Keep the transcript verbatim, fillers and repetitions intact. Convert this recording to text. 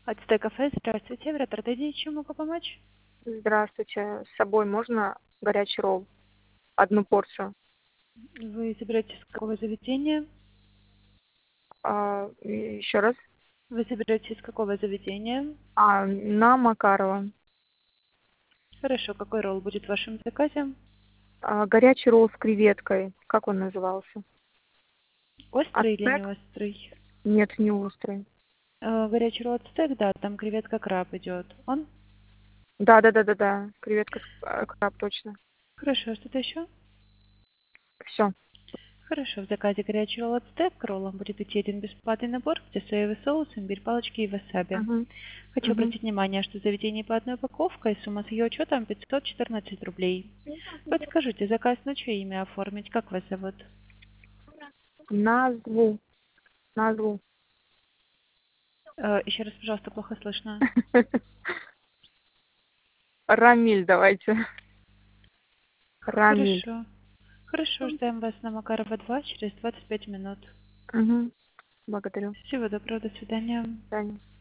Ацтек кафе, здравствуйте, в Роттердене, чем могу помочь? Здравствуйте. С собой можно горячий ролл? Одну порцию. Вы собираетесь с какого заведения? А, и еще раз. Вы собираетесь с какого заведения? А, на Макарова. Хорошо, какой ролл будет в вашем заказе? А, горячий ролл с креветкой. Как он назывался? Острый или не Ацтек? острый? Нет, не острый. Э, горячий ролл ацтек, да, там креветка краб идет. Он? Да, да, да, да, да. Креветка, с- а, краб, точно. Хорошо, что-то еще? Все. Хорошо, в заказе горячий ролл ацтек к роллам будет идти один бесплатный набор, где соевый соус, имбирь, палочки и васаби. Угу. Хочу Угу. обратить внимание, что заведение по одной упаковке, и сумма с ее учетом пятьсот четырнадцать рублей. Подскажите, заказ на чье имя оформить? Как вас зовут? Назву. Назву. Э, еще раз, пожалуйста, плохо слышно. Рамиль давайте. Рамиль. Хорошо. Хорошо, ждем вас на Макарова два через двадцать пять минут. Угу. Благодарю. Всего доброго, до свидания. До свидания.